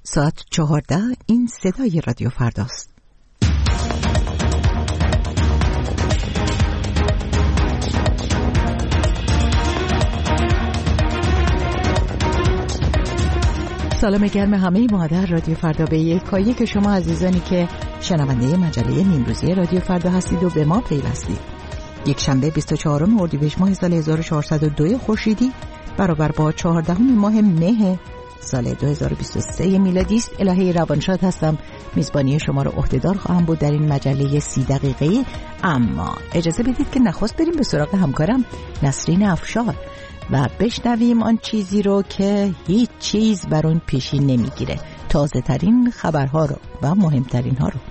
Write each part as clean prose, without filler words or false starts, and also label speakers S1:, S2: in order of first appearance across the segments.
S1: ساعت 14. این صدای رادیو فرداست. سلام گرم همه مادر رادیو فردا به یکایی که شما عزیزانی که شنونده مجله نیمروزی رادیو فردا هستید و به ما پیوستید. یک شنبه 24 اردیبهشت ماه سال 1402 خورشیدی برابر با 14 ماه مه سال 2023 میلادی است. الهه روانشاد هستم. میزبانی شما رو عهدهدار خواهم بود در این مجله 30 دقیقه‌ای. اما اجازه بدید که نخست بریم به سراغ همکارم نسرین افشار و بشنویم آن چیزی رو که هیچ چیز بر اون پیشی نمیگیره، تازه ترین خبرها رو و مهمترین ها رو.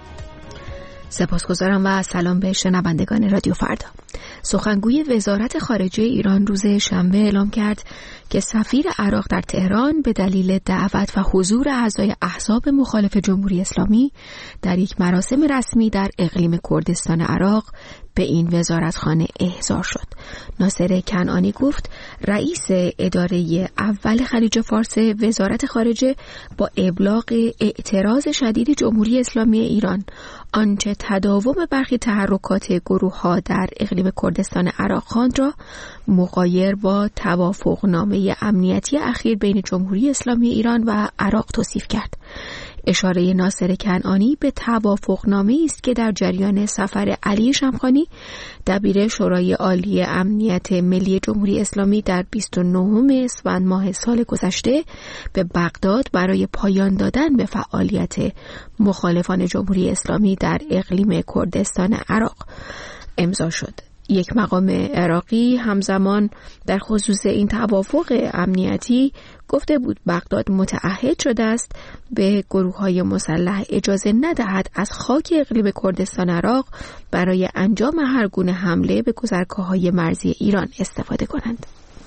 S2: سپاسگزارم و سلام به شنوندگان رادیو فردا. سخنگوی وزارت خارجه ایران روز شنبه اعلام کرد که سفیر عراق در تهران به دلیل دعوت و حضور اعضای احزاب مخالف جمهوری اسلامی در یک مراسم رسمی در اقلیم کردستان عراق به این وزارتخانه احضار شد. ناصر کنعانی گفت رئیس اداره اول خلیج فارس وزارت خارجه با ابلاغ اعتراض شدید جمهوری اسلامی ایران آنچه تداوم برخی تحرکات گروه‌ها در اقلیم کردستان عراق خواند را مغایر با توافقنامه امنیتی اخیر بین جمهوری اسلامی ایران و عراق توصیف کرد. اشاره ناصر کنعانی به توافقنامه‌ای است که در جریان سفر علی شمخانی دبیر شورای عالی امنیت ملی جمهوری اسلامی در 29 اسفند ماه سال گذشته به بغداد برای پایان دادن به فعالیت مخالفان جمهوری اسلامی در اقلیم کردستان عراق امضا شد. یک مقام عراقی همزمان در خصوص این توافق امنیتی گفته بود بغداد متعهد شده است به گروه‌های مسلح اجازه ندهد از خاک اقلیم کردستان عراق برای انجام هر گونه حمله به گذرگاه‌های مرزی ایران استفاده کنند.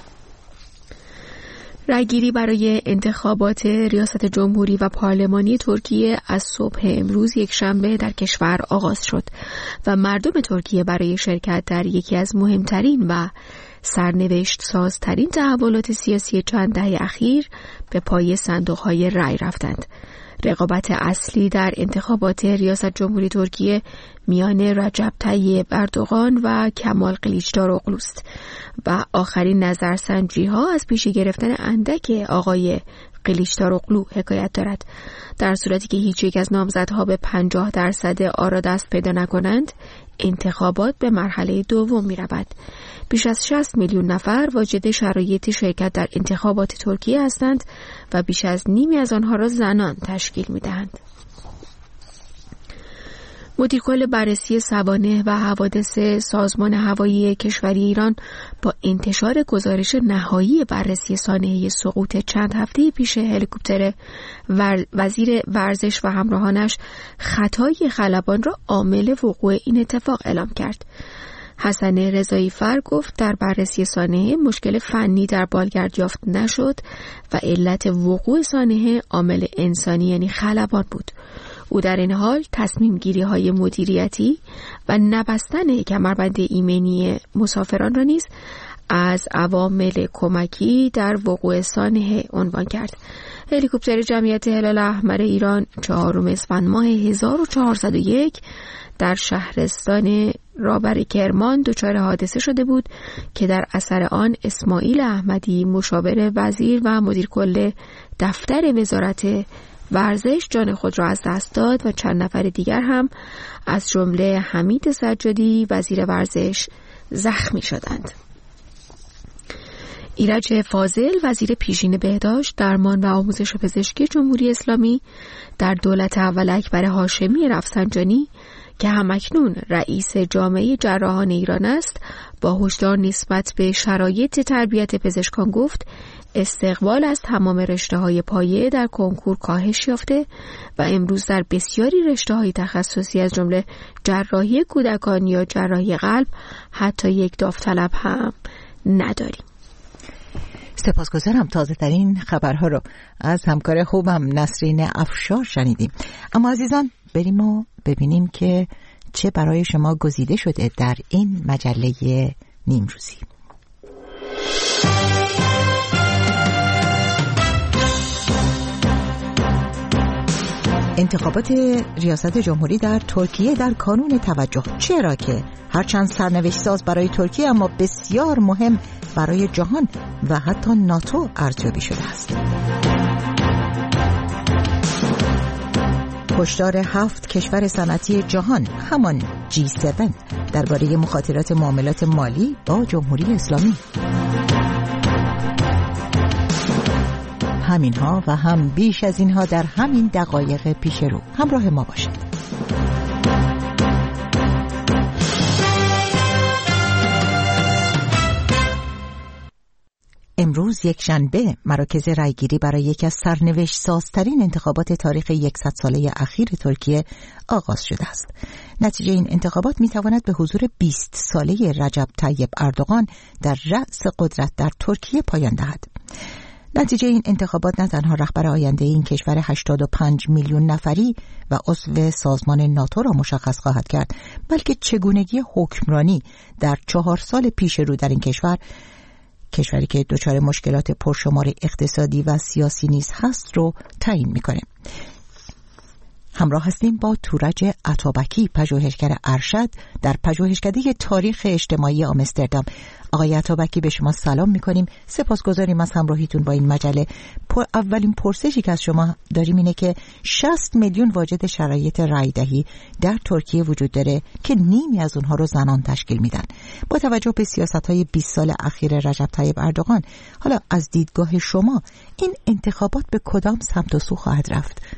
S2: رأیگیری برای انتخابات ریاست جمهوری و پارلمانی ترکیه از صبح امروز یک شنبه در کشور آغاز شد و مردم ترکیه برای شرکت در یکی از مهمترین و سرنوشت سازترین تحولات سیاسی چند دهه اخیر به پای صندوق‌های رأی رفتند. رقابت اصلی در انتخابات ریاست جمهوری ترکیه میان رجب طیب اردوغان و کمال کلیچداروغلو است و آخرین نظرسنجی‌ها از پیشی گرفتن اندک آقای کلیچداروغلو حکایت دارد. در صورتی که هیچ یک از نامزدها به 50% آرا دست پیدا نکنند، انتخابات به مرحله دوم می رود. بیش از 60 میلیون نفر واجد شرایط شرکت در انتخابات ترکیه هستند و بیش از نیمی از آنها را زنان تشکیل می دهند. مدیر کل بررسی سوانح و حوادث سازمان هوایی کشوری ایران با انتشار گزارش نهایی بررسی سانحه سقوط چند هفته پیش هلیکوپتر وزیر ورزش و همراهانش خطای خلبان را عامل وقوع این اتفاق اعلام کرد. حسن رضایی فر گفت در بررسی سانحه مشکل فنی در بالگرد یافت نشد و علت وقوع سانحه عامل انسانی یعنی خلبان بود. او در این حال تصمیم گیری های مدیریتی و نبستن کمربند ایمنی مسافران را نیز از عوامل کمکی در وقوع سانحه عنوان کرد. هلیکوپتر جمعیت هلال احمر ایران 4 اسفند ماه 1401 در شهرستان رابر کرمان دچار حادثه شده بود که در اثر آن اسماعیل احمدی مشاور وزیر و مدیر کل دفتر وزارت ورزش جان خود را از دست داد و چند نفر دیگر هم از جمله حمید سجادی وزیر ورزش زخمی شدند. ایرج فاضل وزیر پیشین بهداشت، درمان و آموزش پزشکی جمهوری اسلامی در دولت اول اکبر هاشمی رفسنجانی که همکنون رئیس جامعه جراحان ایران است، با هشدار نسبت به شرایط تربیت پزشکان گفت استقبال از تمام رشته‌های پایه در کنکور کاهش یافته و امروز در بسیاری رشته‌های تخصصی از جمله جراحی کودکان یا جراحی قلب حتی یک داوطلب هم نداریم.
S1: سپاسگزارم. تازه ترین خبرها رو از همکار خوبم نسرین افشار شنیدیم. اما عزیزان بریم و ببینیم که چه برای شما گزیده شده در این مجله نیمروزی. انتخابات ریاست جمهوری در ترکیه در کانون توجه، چرا که هرچند سرنوشت ساز برای ترکیه اما بسیار مهم برای جهان و حتی ناتو ارزیابی شده است. هشدار 7 کشور صنعتی جهان، همان G7، درباره مخاطرات معاملات مالی با جمهوری اسلامی. همینها و هم بیش از اینها در همین دقایق پیش رو. همراه ما باشید. امروز یکشنبه مراکز رایگیری برای یکی از سرنوشت سازترین انتخابات تاریخ 100 ساله اخیر ترکیه آغاز شده است. نتیجه این انتخابات میتواند به حضور 20 ساله رجب طیب اردوغان در رأس قدرت در ترکیه پایان دهد. نتیجه این انتخابات نه تنها رهبر آینده این کشور 85 میلیون نفری و عضو سازمان ناتو را مشخص خواهد کرد، بلکه چگونگی حکمرانی در 4 سال پیش رو در این کشوری که دچار مشکلات پرشمار اقتصادی و سیاسی نیز هست رو تعیین میکنه. همراه هستیم با تورج عطابکی، پژوهشگر ارشد در پژوهشکده تاریخ اجتماعی آمستردام. آقای عطابکی، به شما سلام میکنیم. سپاسگزاریم از همراهیتون با این مجله. اولین پرسشی که از شما داریم اینه که 60 میلیون واجد شرایط رایدهی در ترکیه وجود داره که نیمی از اونها رو زنان تشکیل میدن. با توجه به سیاست‌های 20 سال اخیر رجب طیب اردوغان، حالا از دیدگاه شما این انتخابات به کدام سمت و سو خواهد رفت؟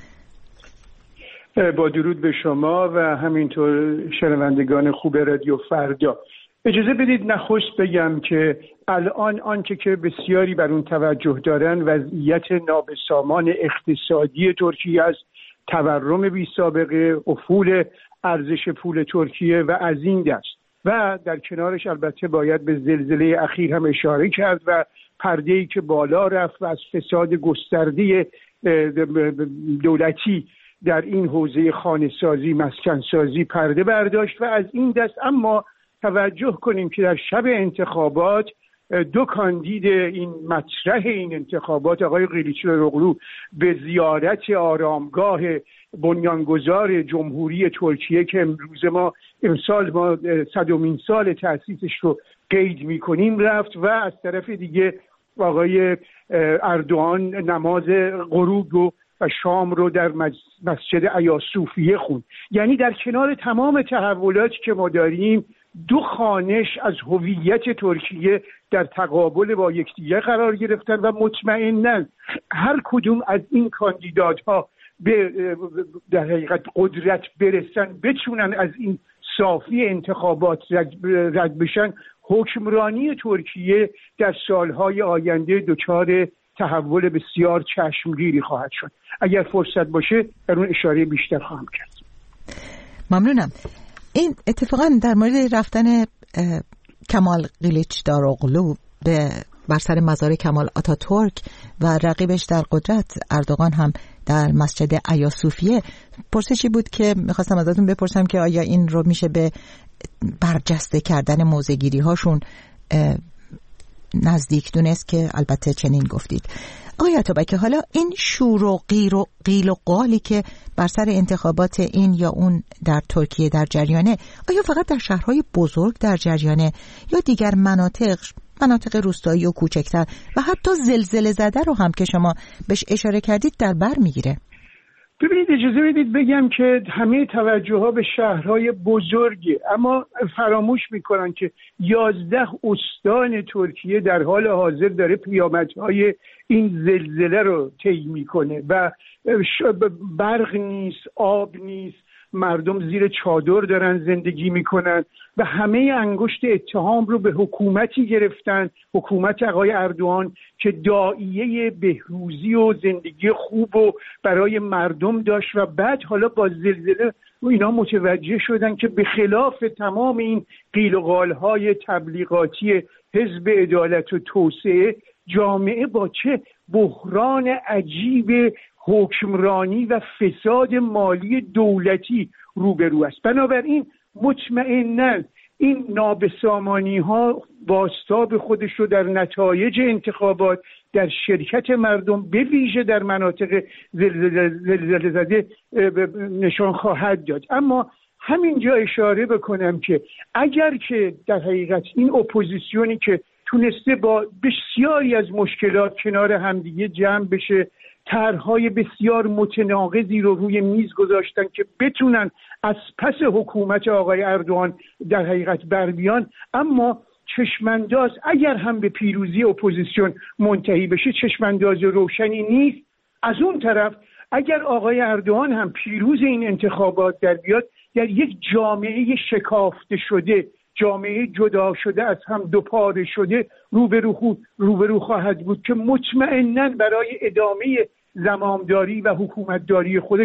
S3: با درود به شما و همینطور شنوندگان خوب رادیو فردا. اجازه بدید نخست بگم که الان آنچه که بسیاری بر اون توجه دارن وضعیت نابسامان اقتصادی ترکیه است، تورم بی سابقه، افول ارزش پول ترکیه و از این دست. و در کنارش البته باید به زلزله اخیر هم اشاره کرد و پرده‌ای که بالا رفت و از فساد گسترده دولتی در این حوزه خانه‌سازی، مسکن‌سازی پرده برداشت و از این دست. اما توجه کنیم که در شب انتخابات دو کاندید این مطرح این انتخابات، آقای قیلیچداروغلو به زیارت آرامگاه بنیانگذار جمهوری ترکیه که امسال ما 100مین سال تأسیسش رو قید می‌کنیم رفت و از طرف دیگه آقای اردوغان نماز غروب و شام رو در مسجد ایاصوفیه خوند. یعنی در کنار تمام تحولاتی که ما داریم، دو خوانش از هویت ترکیه در تقابل با یکدیگر قرار گرفتن و مطمئناً هر کدوم از این کاندیدات‌ها به در حقیقت قدرت برسن، بتونن از این صافی انتخابات رد بشن، حکمرانی ترکیه در سالهای آینده دچار تحول بسیار چشمگیری خواهد شد. اگر فرصت باشه در اون اشاره بیشتر خواهم کرد.
S1: ممنونم. این اتفاقا در مورد رفتن کمال قیلیچداروغلو بر سر مزار کمال آتاتورک و رقیبش در قدرت اردوغان هم در مسجد ایاصوفیه، پرسشی بود که میخواستم ازتون بپرسم که آیا این رو میشه به برجسته کردن موضع‌گیری هاشون نزدیک دونست که البته چنین گفتید. آقای عطابکی، حالا این شور و قیل و قالی که بر سر انتخابات این یا اون در ترکیه در جریانه، آیا فقط در شهرهای بزرگ در جریانه یا دیگر مناطق روستایی و کوچکتر و حتی زلزله زده رو هم که شما بهش اشاره کردید در بر میگیره؟
S3: ببینید، اجازه بدید بگم که همه توجه ها به شهرهای بزرگه، اما فراموش میکنن که 11 استان ترکیه در حال حاضر داره پیامدهای این زلزله رو طی میکنه و برق نیست، آب نیست، مردم زیر چادر دارن زندگی میکنن و همه انگشت اتهام رو به حکومتی گرفتن، حکومت آقای اردوغان که داعیه بهروزی و زندگی خوب و برای مردم داشت و بعد حالا با زلزله و اینا متوجه شدن که به خلاف تمام این قیل و قالهای تبلیغاتی حزب عدالت و توسعه، جامعه با چه بحران عجیب حکمرانی و فساد مالی دولتی روبرو است. بنابراین مطمئناً این نابسامانی ها بازتاب خودش رو در نتایج انتخابات در شرکت مردم به ویژه در مناطق زلزله زده نشان خواهد داد. اما همینجا اشاره بکنم که اگر که در حقیقت این اپوزیسیونی که تونسته با بسیاری از مشکلات کنار همدیگه جمع بشه، طرح‌های بسیار متناقضی رو روی میز گذاشتن که بتونن از پس حکومت آقای اردوغان در حقیقت بر بیان، اما چشمانداز اگر هم به پیروزی اپوزیسیون منتهی بشه چشمانداز روشنی نیست. از اون طرف اگر آقای اردوغان هم پیروز این انتخابات در بیاد، در یک جامعه شکافته شده، جامعه جدا شده از هم دوپاره شده روبرو خواهد بود که مطمئناً برای ادامه زمامداری و حکومتداری خودش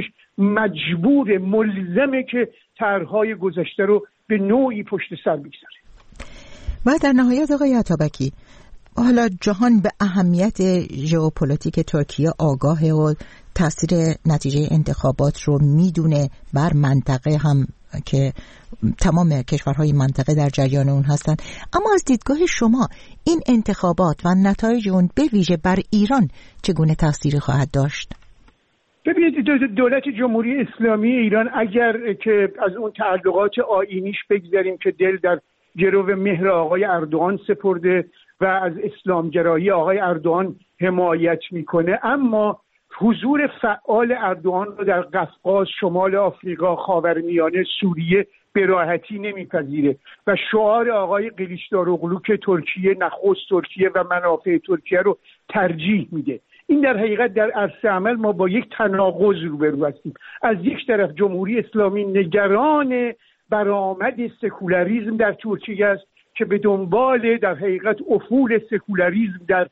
S3: ملزمه که طرح‌های گذشته رو به نوعی پشت سر بگذاره.
S1: و در نهایت آقای عطابکی، حالا جهان به اهمیت ژئوپلیتیک ترکیه آگاهه و تاثیر نتیجه انتخابات رو میدونه بر منطقه هم که تمام کشورهای منطقه در جریان اون هستن، اما از دیدگاه شما این انتخابات و نتایج اون به ویژه بر ایران چگونه تأثیری خواهد داشت؟
S3: ببینید، دولت جمهوری اسلامی ایران اگر که از اون تعلقات آیینیش بگذاریم که دل در گرو مهر آقای اردوغان سپرده و از اسلامگرایی آقای اردوغان حمایت میکنه، اما حضور فعال اردوغان رو در قفقاز، شمال آفریقا، خاورمیانه، سوریه به راحتی نمیپذیره و شعار آقای قلیچداروغلو که ترکیه نخست ترکیه و منافع ترکیه رو ترجیح میده. این در حقیقت در عرصه عمل ما با یک تناقض روبرو هستیم. از یک طرف جمهوری اسلامی نگران برآمد سکولاریسم در ترکیه است که به دنبال در حقیقت افول سکولاریسم در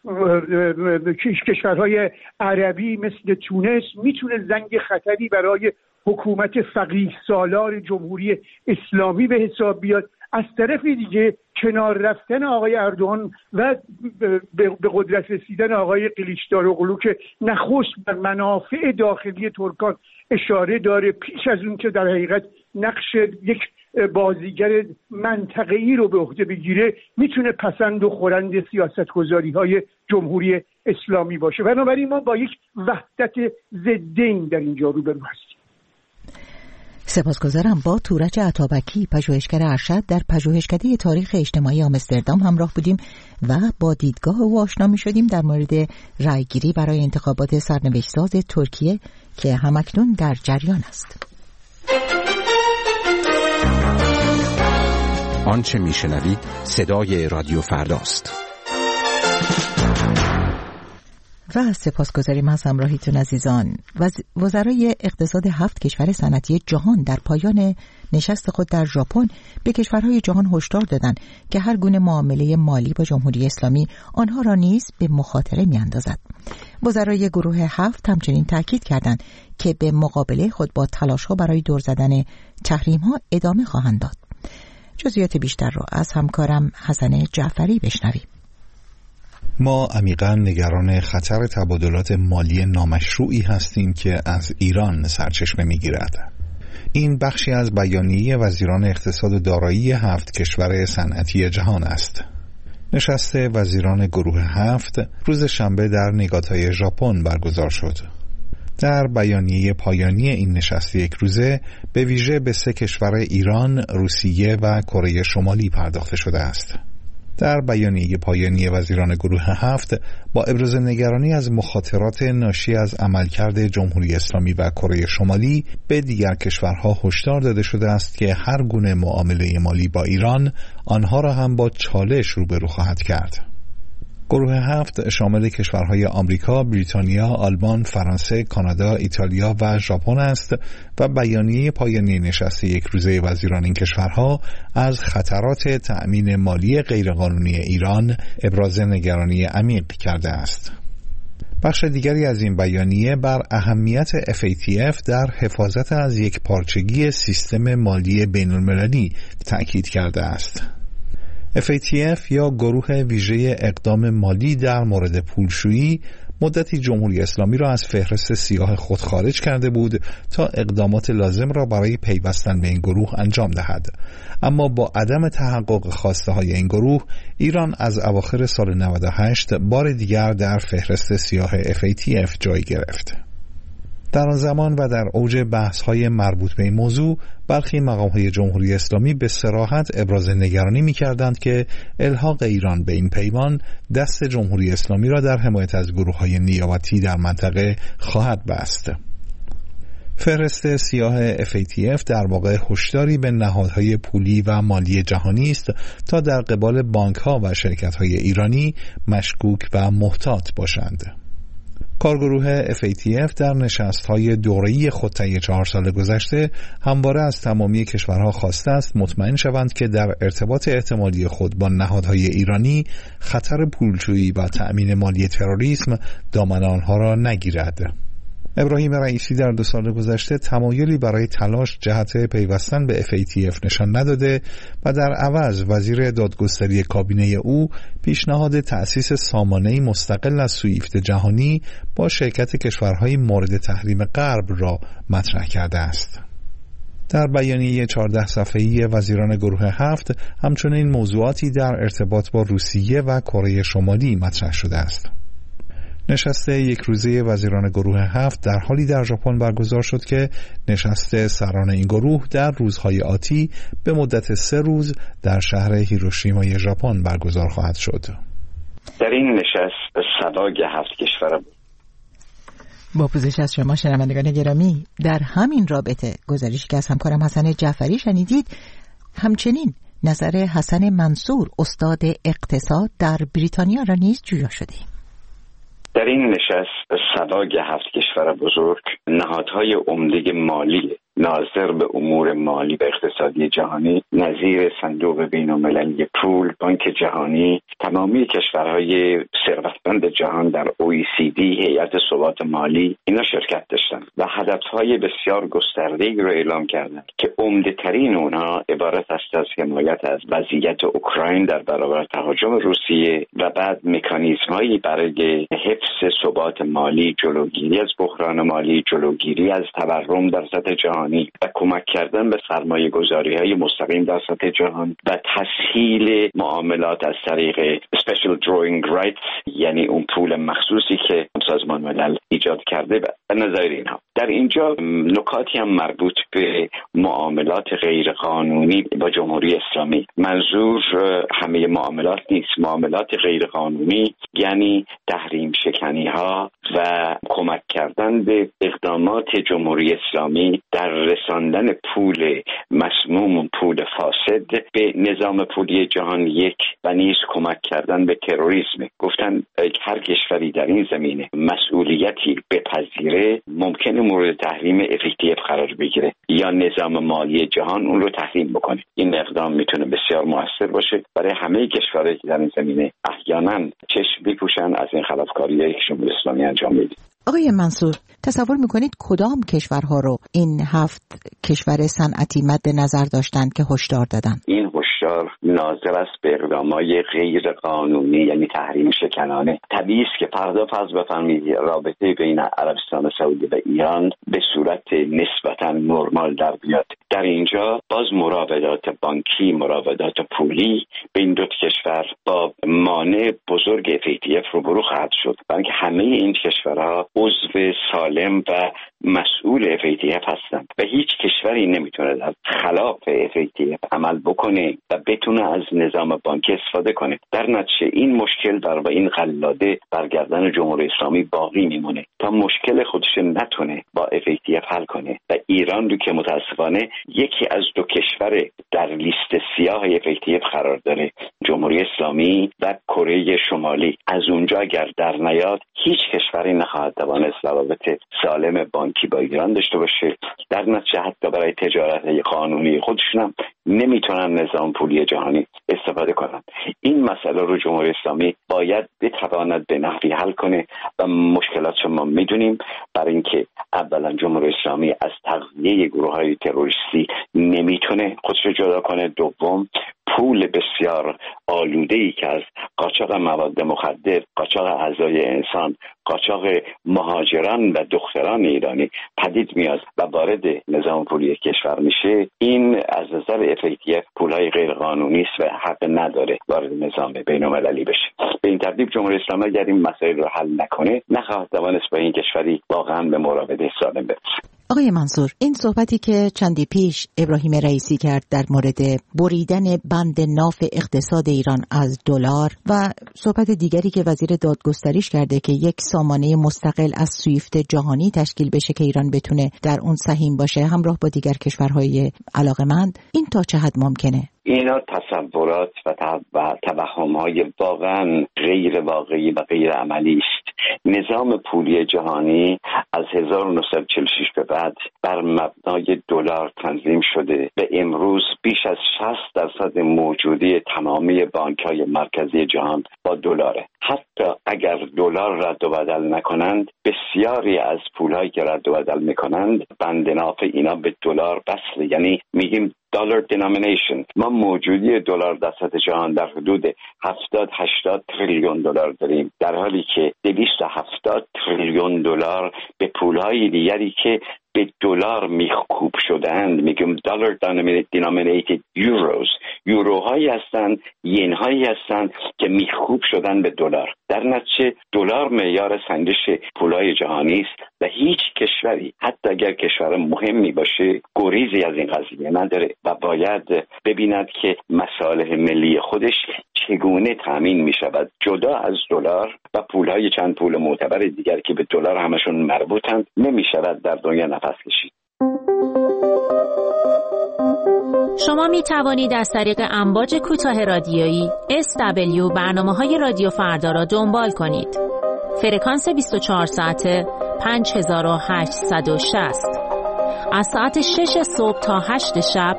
S3: کشورهای عربی مثل تونس میتونه زنگ خطری برای حکومت فقیه سالار جمهوری اسلامی به حساب بیاد. از طرف دیگه کنار رفتن آقای اردوغان و به قدرت رسیدن آقای قلیچداروغلو که نخست بر منافع داخلی ترکان اشاره داره، پیش از اون که در حقیقت نقش یک بازیگر منطقه‌ای رو به عهده بگیره، میتونه پسند و خورند سیاست‌گذاری‌های جمهوری اسلامی باشه. بنابراین ما با یک وحدت ضدین در اینجا روبرو هستیم.
S1: سپاسگزارم. با تورج عطابکی، پژوهشگر ارشد در پژوهشکده تاریخ اجتماعی آمستردام همراه بودیم و با دیدگاه او آشنا می‌شدیم در مورد رأیگیری برای انتخابات سرنوشت‌ساز ترکیه که همکنون در جریان است.
S4: آنچه میشنوید صدای رادیو فرداست.
S1: و سپاسگزاریم از همراهیتون عزیزان. وزرای اقتصاد 7 کشور صنعتی جهان در پایان نشست خود در ژاپن به کشورهای جهان هشدار دادند که هر گونه معامله مالی با جمهوری اسلامی آنها را نیز به مخاطره می‌اندازد. وزرای گروه 7 همچنین تاکید کردند که به مقابله خود با تلاش‌ها برای دور زدن تحریم‌ها ادامه خواهند داد. جزئیات بیشتر را از همکارم حسن جعفری بشنویم.
S5: ما عمیقاً نگران خطر تبادلات مالی نامشروعی هستیم که از ایران سرچشمه می‌گیرد. این بخشی از بیانیه وزیران اقتصاد و دارایی 7 کشور صنعتی جهان است. نشست وزیران گروه 7 روز شنبه در نگاتای ژاپن برگزار شد. در بیانیه پایانی این نشست یک روزه به ویژه به 3 کشور ایران، روسیه و کره شمالی پرداخته شده است. در بیانیه پایانی وزیران گروه 7 با ابراز نگرانی از مخاطرات ناشی از عملکرد جمهوری اسلامی و کره شمالی به دیگر کشورها هشدار داده شده است که هر گونه معامله مالی با ایران آنها را هم با چالش روبرو خواهد کرد. گروه 7 شامل کشورهای آمریکا، بریتانیا، آلمان، فرانسه، کانادا، ایتالیا و ژاپن است و بیانیه پایانی نشست یک روزه وزیران این کشورها از خطرات تأمین مالی غیرقانونی ایران ابراز نگرانی عمیق کرده است. بخش دیگری از این بیانیه بر اهمیت FATF در حفاظت از یک پارچگی سیستم مالی بین‌المللی تأکید کرده است. FATF یا گروه ویژه اقدام مالی در مورد پولشویی مدتی جمهوری اسلامی را از فهرست سیاه خود خارج کرده بود تا اقدامات لازم را برای پیوستن به این گروه انجام دهد. اما با عدم تحقق خواسته های این گروه، ایران از اواخر سال 98 بار دیگر در فهرست سیاه FATF جای گرفت. در آن زمان و در اوج بحث‌های مربوط به این موضوع، برخی مقام‌های جمهوری اسلامی به صراحت ابراز نگرانی می‌کردند که الحاق ایران به این پیمان دست جمهوری اسلامی را در حمایت از گروه‌های نیابتی در منطقه خواهد بست. فهرست سیاه FATF در واقع هشداری به نهادهای پولی و مالی جهانی است تا در قبال بانک‌ها و شرکت‌های ایرانی مشکوک و محتاط باشند. کارگروه FATF در نشست‌های دوره‌ای خود طی 4 سال گذشته همواره از تمامی کشورها خواسته است مطمئن شوند که در ارتباط احتمالی خود با نهادهای ایرانی خطر پولشویی و تأمین مالی تروریسم دامن آنها را نگیرد. ابراهیم رئیسی در 2 سال گذشته تمایلی برای تلاش جهت پیوستن به FATF نشان نداده و در عوض وزیر دادگستری کابینه او پیشنهاد تأسیس سامانه‌ای مستقل از سویفت جهانی با شرکت کشورهای مورد تحریم غرب را مطرح کرده است. در بیانیه 14 صفحه‌ای وزیران گروه 7 همچنین موضوعاتی در ارتباط با روسیه و کره شمالی مطرح شده است. نشست یک روزه وزیران گروه 7 در حالی در ژاپن برگزار شد که نشست سران این گروه در روزهای آتی به مدت 3 روز در شهر هیروشیمای ژاپن برگزار خواهد شد.
S6: در این نشست صدای 7 کشور بود.
S1: با پوزش از شما شنوندگان گرامی، در همین رابطه گزارشی که از همکارم حسن جعفری شنیدید، همچنین نظر حسن منصور استاد اقتصاد در بریتانیا را نیز جویا شدیم.
S6: در این نشست صدای 7 کشور بزرگ، نهادهای عمده مالی ناظر به امور مالی و اقتصادی جهانی نظیر صندوق بین‌المللی پول، بانک جهانی، تمامی کشورهای ثروتمند جهان در OECD، هیئت ثبات مالی، اینا شرکت داشتن و هدفهای بسیار گسترده‌ای رو اعلام کردند که عمده‌ترین اونها عبارت است از حمایت از وضعیت اوکراین در برابر تهاجم روسیه و بعد مکانیزم‌هایی برای حفظ ثبات مالی، جلوگیری از بحران مالی، جلوگیری از تورم در سطح جهان و کمک کردن به سرمایه گذاری های مستقیم در سطح جهان و تسهیل معاملات از طریق Special Drawing Rights، یعنی اون پول مخصوصی که سازمان ملل ایجاد کرده و نظایر اینها. در اینجا نکاتی هم مربوط به معاملات غیر قانونی با جمهوری اسلامی. منظور همه معاملات نیست. معاملات غیر قانونی یعنی تحریم شکنی ها و کمک کردن به اقدامات جمهوری اسلامی در رساندن پول مسموم، پول فاسد به نظام پولی جهان یک و نیز کمک کردن به تروریسم. گفتن هر کشوری در این زمینه مسئولیتی بپذیره ممکنه مورد تحریم FATF قرار بگیره یا نظام مالی جهان اون رو تحریم بکنه. این اقدام میتونه بسیار موثر باشه برای همه کشورهایی که در این زمینه احیانا چشم میپوشن از این خلافکاری‌هایی که جمهوری اسلامی انجام میده.
S1: آقای منصور، تصور میکنید کدام کشورها رو این 7 کشور صنعتی مد نظر داشتند که هشدار دادن؟
S6: این هشدار ناظر است به اقدامات غیر قانونی، یعنی تحریم شکنانه. طبیعی است که فرض بفرمایید رابطه بین عربستان سعودی و ایران به صورت نسبتا نرمال در بیاد. در اینجا باز مراودات بانکی، مراودات پولی بین دو کشور با مانع بزرگ FATF روبرو خواهد شد، برای اینکه همه این کشورها عضو سالم و مسئول FATF هستند و هیچ کشوری نمیتونه در خلاف FATF عمل بکنه و بتونه از نظام بانکی استفاده کنه. در نتیجه این مشکل و این قلاده برگردن جمهوری اسلامی باقی میمونه تا مشکل خودش نتونه با FATF حل کنه و ایران رو که متاسفانه یکی از 2 کشور در لیست سیاه FATF قرار داره، جمهوری اسلامی و کره شمالی، از اونجا اگر در نیاد هیچ کشوری نخواهد توانست روابط سالم بانکی با ایران داشته باشه. در نتیجه حتی برای تجارت قانونی خودشون هم نمیتونن نظام پولی جهانی استفاده کنن. این مسئله رو جمهوری اسلامی باید بتواند به نحوی حل کنه و مشکلات ما میدونیم، برای اینکه اولا جمهوری اسلامی از تغذیه گروه‌های تروریستی نمیتونه خودش جدا کنه، دوم پول بسیار آلوده‌ای که از قاچاق مواد مخدر، قاچاق اعضای انسان، قاچاق مهاجران و دختران ایرانی پدید میاد و وارد نظام پولی کشور میشه، این از نظر FATF پولای غیر قانونی است و حق نداره وارد نظام بین‌المللی بشه. به این ترتیب جمهوری اسلامی اگر این مسائل رو حل نکنه، نخواهد توانست با این کشوری واقعا به مراوده سالم برسه.
S1: آقای منصور، این صحبتی که چندی پیش ابراهیم رئیسی کرد در مورد بریدن بند ناف اقتصاد ایران از دلار و صحبت دیگری که وزیر دادگستریش کرده که یک سامانه مستقل از سویفت جهانی تشکیل بشه که ایران بتونه در اون سهیم باشه همراه با دیگر کشورهای علاقه‌مند، این تا چه حد ممکنه؟
S6: اینا تصورات و توهم‌های واقعا غیر واقعی و غیر عملی است. نظام پولی جهانی از 1946 به بعد بر مبنای دلار تنظیم شده و امروز بیش از 60% موجودی تمامی بانک‌های مرکزی جهان با دلاره. حتی اگر دلار رد و بدل نکنند، بسیاری از پول‌هایی که رد و بدل می‌کنند بند ناف اینا به دلار وصله، یعنی میگیم دلار دینامینیشن. ما موجودی دلار در سطح جهان در حدود 70-80 تریلیون دلار داریم، در حالی که 270 تریلیون دلار به پول‌های دیگری که به دلار میخکوب شدند، میگم دلار دینامینیتد یوروز، یوروهایی هستند، ین هایی هستند که میخکوب شدن به دلار. در نتیجه دلار معیار سنجش پولای جهانی است و هیچ کشوری حتی اگر کشور مهمی باشه گریزی از این قضیه نداره و باید ببیند که مصالح ملی خودش چگونه تامین میشود جدا از دلار و پولهای چند پول معتبر دیگر که به دلار همشون مربوطند نمیشود در دنیا نفس کشید.
S7: شما می توانید از طریق امواج کوتاه رادیویی SW برنامه‌های رادیو فردا را دنبال کنید. فرکانس 24 ساعته 5860. از ساعت 6 صبح تا 8 شب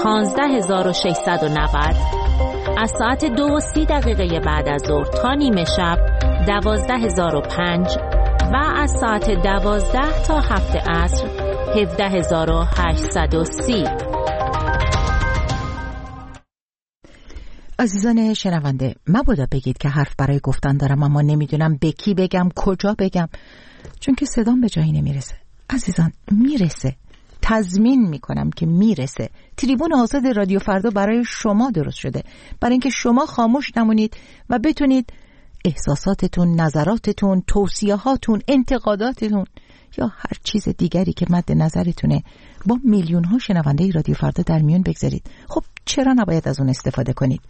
S7: 15690. از ساعت 2:30 بعد از ظهر تا نیمه شب 12005 و از ساعت 12 تا 7 عصر 17830.
S1: عزیزان شنونده، مبادا بگید که حرف برای گفتن دارم اما نمیدونم به کی بگم، کجا بگم، چون که صدام به جایی نمیرسه. عزیزان میرسه، تضمین میکنم که میرسه. تریبون آزاد رادیو فردا برای شما درست شده، برای اینکه شما خاموش نمونید و بتونید احساساتتون، نظراتتون، توصیه‌هاتون، انتقاداتتون یا هر چیز دیگری که مد نظرتونه با میلیون ها شنونده رادیو فردا در میون بگذارید. خب چرا نباید از اون استفاده کنید؟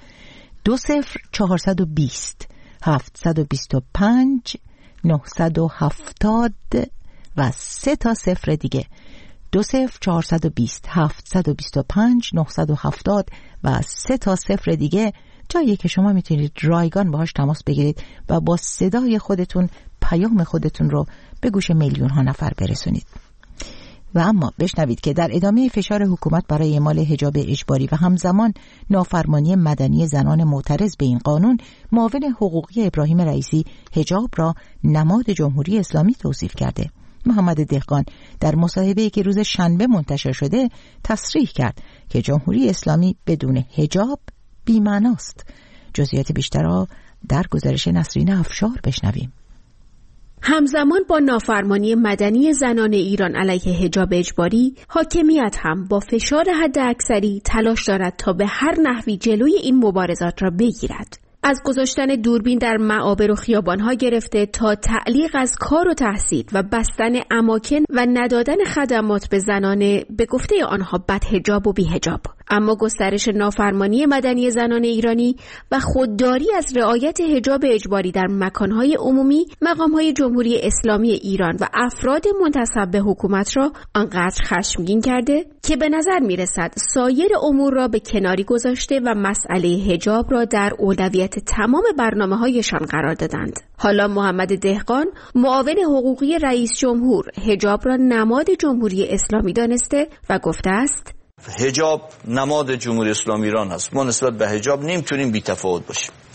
S1: 20420 725 970 و 3 تا 0 دیگه 20420 725 970 و 3 تا 0 دیگه، جایی که شما میتونید رایگان باهاش تماس بگیرید و با صدای خودتون پیام خودتون رو به گوش میلیون ها نفر برسونید. و اما بشنوید که در ادامه فشار حکومت برای اعمال حجاب اجباری و همزمان نافرمانی مدنی زنان معترض به این قانون، معاون حقوقی ابراهیم رئیسی حجاب را نماد جمهوری اسلامی توصیف کرده. محمد دهقان در مصاحبه‌ای که روز شنبه منتشر شده تصریح کرد که جمهوری اسلامی بدون حجاب بی‌معناست. جزئیات بیشتر را در گزارش نسرین افشار بشنویم.
S2: همزمان با نافرمانی مدنی زنان ایران علیه حجاب اجباری، حاکمیت هم با فشار حداکثری تلاش دارد تا به هر نحوی جلوی این مبارزات را بگیرد. از گذاشتن دوربین در معابر و خیابان‌ها گرفته تا تعلیق از کار و تحصیل و بستن اماکن و ندادن خدمات به زنان به گفته آنها بدحجاب و بی‌حجاب. اما گسترش نافرمانی مدنی زنان ایرانی و خودداری از رعایت حجاب اجباری در مکانهای عمومی، مقامهای جمهوری اسلامی ایران و افراد منتسب به حکومت را آنقدر خشمگین کرده که به نظر می‌رسد سایر امور را به کناری گذاشته و مسئله حجاب را در اولویت تمام برنامه‌هایشان قرار دادند. حالا محمد دهقان، معاون حقوقی رئیس جمهور، حجاب را نماد جمهوری اسلامی دانسته و گفته است:
S8: حجاب نماد جمهوری اسلامی ایران است. ما نسبت به حجاب نمیتونیم بی‌تفاوت باشیم.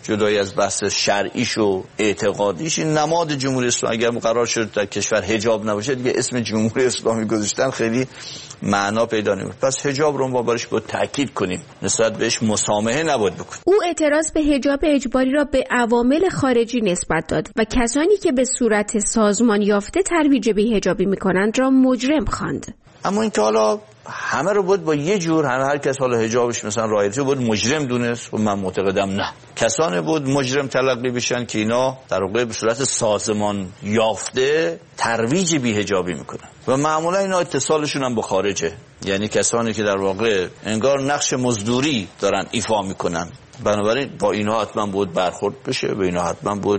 S8: جدای از بحث شرعیش و اعتقادیش، این نماد جمهوری اسلامی اگر قرار شد در کشور حجاب نباشه دیگه اسم جمهوری اسلامی گذاشتن خیلی معنا پیدا نمی‌کنه. پس حجاب رو ما باش با تاکید کنیم، نسبت بهش مسامحه نباید بکنیم.
S2: او اعتراض به حجاب اجباری را به عوامل خارجی نسبت داد و کسانی که به صورت سازمان یافته ترویج بی‌حجابی می‌کنند را مجرم خواند.
S8: اما اینکه حالا همه رو بود با یه جور هر کس حالا حجابش مثلا رعایت بود مجرم دونست و من معتقدم نه. کسانی بود مجرم تلقی بشن که اینا در واقع به صورت سازمان یافته ترویج بی‌حجابی میکنن و معمولا اینا اتصالشون هم با خارجه، یعنی کسانی که در واقع انگار نقش مزدوری دارن ایفا میکنن. بنابراین با اینها حتما بود برخورد بشه، به اینها حتما بود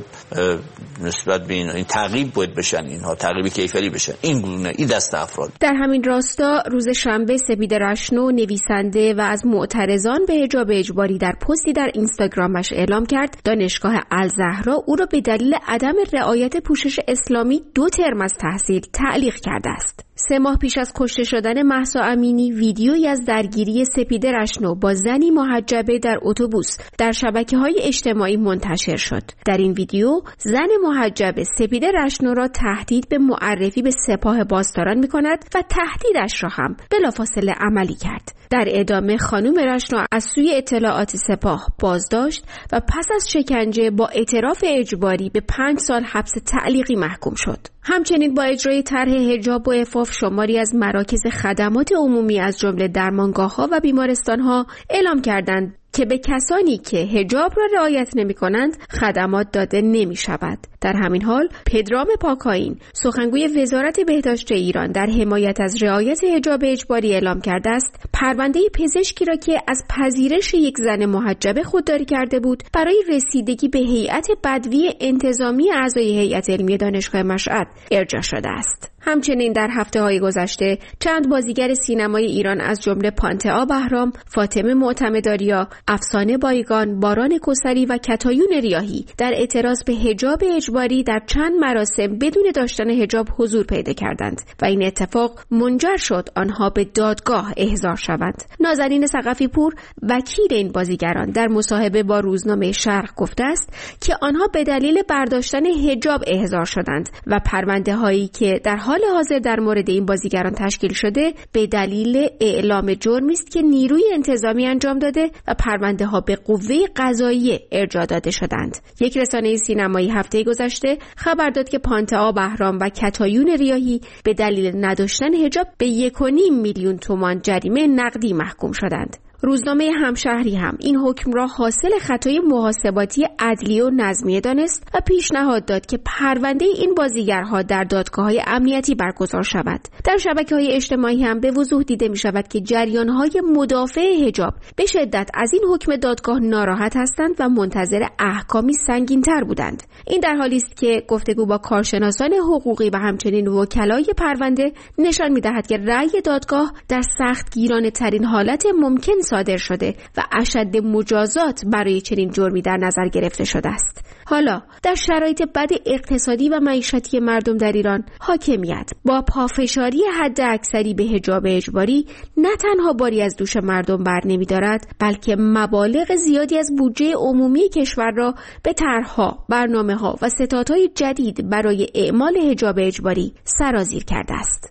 S8: نسبت به این تعقیب بود بشن، اینها تعقیب کیفری بشن. این گونه این دست افراد.
S2: در همین راستا روز شنبه سپید رشنو نویسنده و از معترضان به حجاب اجباری در پستی در اینستاگرامش اعلام کرد دانشگاه الزهرا او را به دلیل عدم رعایت پوشش اسلامی 2 ترم از تحصیل تعلیق کرده است. 3 ماه پیش از کشته شدن مهسا امینی ویدیویی از درگیری سپید رشنو با زنی محجبه در اتوبوس در شبکه‌های اجتماعی منتشر شد. در این ویدیو زن محجبه سپید رشنو را تهدید به معرفی به سپاه پاسداران می‌کند و تهدیدش را هم بلافاصله عملی کرد. در ادامه خانم رشنو از سوی اطلاعات سپاه بازداشت و پس از شکنجه با اعتراف اجباری به 5 سال حبس تعلیقی محکوم شد. همچنین با اجرای طرح حجاب و عفاف شماری از مراکز خدمات عمومی از جمله درمانگاه‌ها و بیمارستان‌ها اعلام کردند که به کسانی که حجاب را رعایت نمی‌کنند خدمات داده نمی‌شود. در همین حال پدرام پاکاین سخنگوی وزارت بهداشت ایران در حمایت از رعایت حجاب اجباری اعلام کرده است پرونده پزشکی را که از پذیرش یک زن محجبه خودداری کرده بود برای رسیدگی به هیئت بدوی انتظامی اعضای هیئت علمی دانشگاه مشهد ارجاع شده است. همچنین در هفته‌های گذشته چند بازیگر سینمای ایران از جمله پانتئا بهرام، فاطمه معتمدآریا، افسانه بایگان، باران کوثری و کتایون ریاحی در اعتراض به حجاب اجباری در چند مراسم بدون داشتن حجاب حضور پیدا کردند و این اتفاق منجر شد آنها به دادگاه احضار شوند. نازنین ثقفی پور وکیل این بازیگران در مصاحبه با روزنامه شرق گفته است که آنها به دلیل برداشتن حجاب احضار شدند و پرونده‌هایی که در حال حاضر در مورد این بازیگران تشکیل شده به دلیل اعلام جرمی است که نیروی انتظامی انجام داده و پرونده ها به قوه قضاییه ارجاع داده شدند. یک رسانه سینمایی هفته گذشته خبر داد که پانتئا بهرام و کتایون ریاحی به دلیل نداشتن حجاب به 1.5 میلیون تومان جریمه نقدی محکوم شدند. روزنامه همشهری هم این حکم را حاصل خطای محاسباتی عدلی و نظمیه دانست و پیشنهاد داد که پرونده این بازیگرها در دادگاه‌های امنیتی برگزار شود. در شبکه‌های اجتماعی هم به وضوح دیده می‌شود که جریان‌های مدافع حجاب به شدت از این حکم دادگاه ناراحت هستند و منتظر احکامی سنگین‌تر بودند. این در حالی است که گفتگو با کارشناسان حقوقی و همچنین وکلای پرونده نشان می‌دهد که رأی دادگاه در سختگیرانه‌ترین حالت ممکن صادر شده و اشد مجازات برای چنین جرمی در نظر گرفته شده است. حالا در شرایط بد اقتصادی و معیشتی مردم در ایران حاکمیت با پافشاری حد اکثری به حجاب اجباری نه تنها باری از دوش مردم بر نمی‌دارد بلکه مبالغ زیادی از بودجه عمومی کشور را به طرح‌ها، برنامه‌ها و ستادهای جدید برای اعمال حجاب اجباری سرازیر کرده است.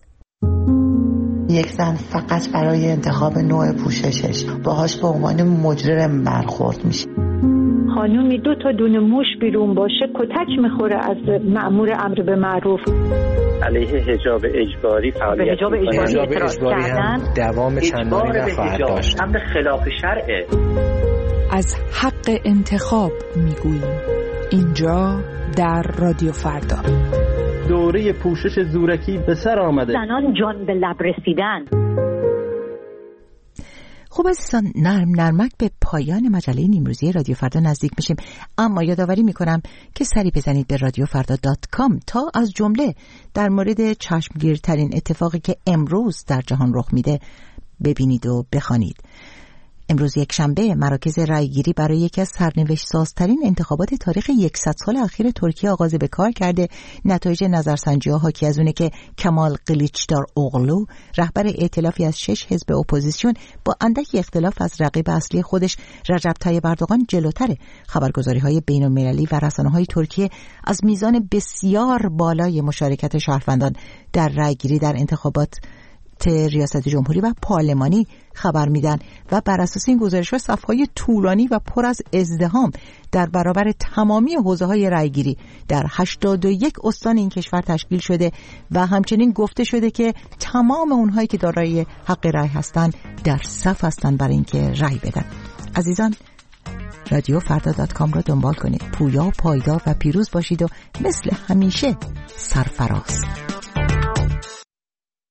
S9: یک زن فقط برای انتخاب نوع پوششش باهاش به عنوان مجرم برخورد میشه.
S10: خانومی 2 تا دونه موش بیرون باشه کتک میخوره از مأمور امر به معروف.
S11: علیه حجاب اجباری فعالیت
S10: حجاب اجباری
S11: هم دوام چندانی نخواهد داشت. امر خلاف شرعه.
S12: از حق انتخاب میگوییم اینجا در رادیو فردا.
S13: دوره پوشش زورکی به سر آمده.
S10: زنان جان به لب رسیدن.
S1: خب عزیزان، نرمک به پایان مجله نیمروزی رادیو فردا نزدیک میشیم، اما یادآوری میکنم که سری بزنید به radiofrda.com تا از جمله در مورد چشمگیرترین اتفاقی که امروز در جهان رخ میده ببینید و بخوانید. امروز یکشنبه مراکز رایگیری برای یکی از سرنوشت سازترین انتخابات تاریخ 100 سال اخیر ترکیه آغاز به کار کرده. نتایج نظرسنجی‌ها حاکی از اونه که کمال قلیچدار اوغلو رهبر ائتلافی از 6 حزب اپوزیسیون با اندکی اختلاف از رقیب اصلی خودش رجب طیب اردوغان جلوتره. خبرگزاری‌های بین‌المللی و رسانه‌های ترکیه از میزان بسیار بالای مشارکت شهروندان در رایگیری در انتخابات ریاست جمهوری و پارلمانی خبر میدن و بر اساس این گزارش‌ها صف‌های طولانی و پر از ازدحام در برابر تمامی حوزه‌های رایگیری در 81 استان این کشور تشکیل شده و همچنین گفته شده که تمام اونهایی که دارای حق رای هستن در صف هستن برای اینکه رای بدن. عزیزان، رادیو فردا.com را دنبال کنید. پویا، پایدار و پیروز باشید و مثل همیشه سرفراز.